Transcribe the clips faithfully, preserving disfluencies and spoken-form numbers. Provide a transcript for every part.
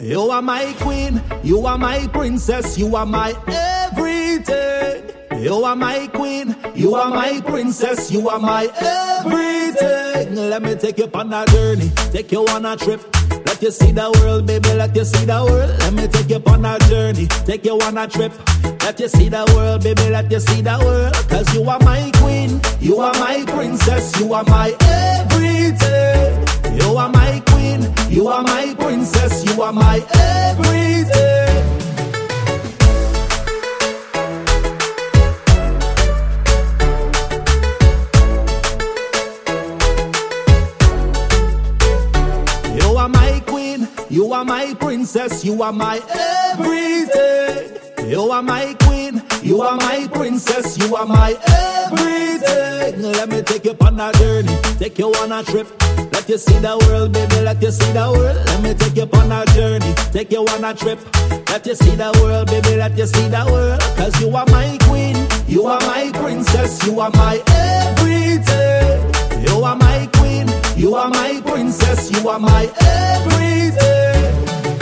You are my queen, you are my princess, you are my everything. You are my queen, you are my princess, you are my everything. Let me take you on a journey, take you on a trip. Let you see the world, baby, let you see the world. Let me take you on a journey, take you on a trip. Let you see the world, baby, let you see the world. Cause you are my queen, you are my princess, you are my everything. You are my queen, you are my princess, you are my everything. You are my queen, you are my princess, you are my everything. You are my queen, you are my princess, you are my everything. Let me take you on a journey, take you on a trip. Let you see the world, baby, let you see the world. Let me take you on a journey, take you on a trip. Let you see the world, baby, let you see the world. Cause you are my queen, you are my princess, you are my everything. You are my queen, you are my princess, you are my everything.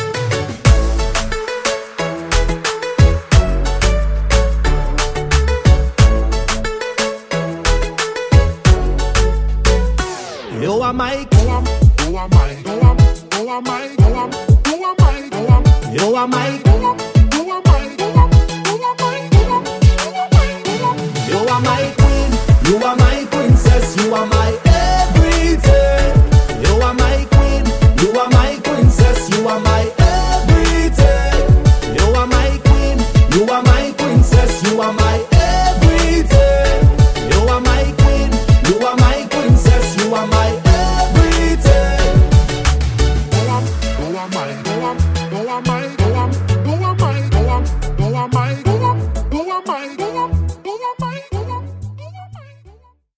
You are my, you are my, you are my, you are my, you are my, you are my, you are my, you are my, you are my queen, you are my princess, you are my everything. You are my queen, you are my princess, you are my everything. You are my queen, you are my princess, you are my everything. You are my queen, you are my princess, you are my everything. you are my, you are my, you are my.